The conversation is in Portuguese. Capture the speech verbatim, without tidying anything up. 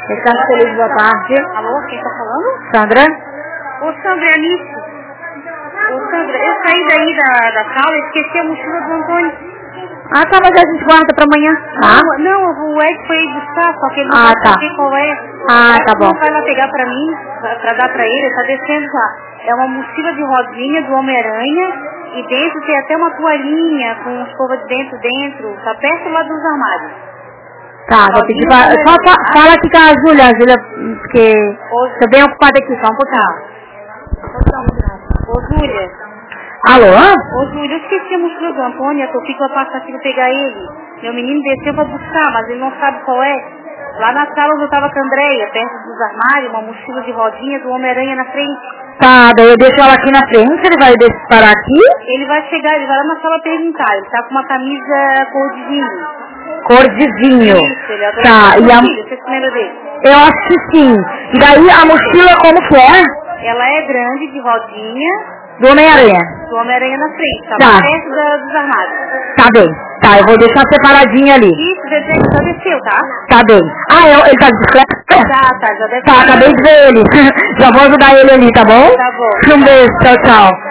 Ricardo Feliz, boa tarde. Alô, quem tá falando? Sandra? Ô, Sandra, é Alice. Ô, Sandra, eu saí daí da, da sala e esqueci a mochila do Antônio. Ah, tá, mas a gente guarda pra amanhã. Não, ah? não, o Ed foi buscar, só que ele não ah, vai tá. saber qual é. Ah, tá bom. Ele vai lá pegar pra mim, pra, pra dar pra ele, ele tá descendo lá. É uma mochila de rodinha do Homem-Aranha e dentro tem até uma toalhinha com escova de dentro dentro, tá perto lá dos armários. Tá, vou pedir pra... Só fa fala aqui com a Júlia, a Júlia, porque tô bem ocupada aqui, só um pouquinho. Ô, Júlia. Alô? Ô, Júlia, eu esqueci a mochila do Antônio, eu fico a passar aqui pra pegar ele. Meu menino desceu pra buscar, mas ele não sabe qual é. Lá na sala onde eu tava com a Andréia, perto dos armários, uma mochila de rodinha do Homem-Aranha na frente. Tá, daí eu deixo ela aqui na frente, ele vai parar aqui? Ele vai chegar, ele vai lá na sala perguntar, ele tá com uma camisa cor de vinho. Cor de vinho. Isso, ele adora. Tá, e a... Filho, você se lembra dele? Eu acho que sim. E daí a mochila como que é? Ela é grande, de rodinha. Do Homem-Aranha. Do Homem-Aranha na frente, tá, tá. perto da, dos armários. Tá bem. Tá, eu vou deixar separadinha ali. Isso, deve ser que já desceu, tá? Tá bem. Ah, eu, ele tá de bicicleta? Tá, tá, já deve Tá, acabei de ver ele. Já vou ajudar ele ali, tá bom? Tá bom. Um beijo, tchau, tchau.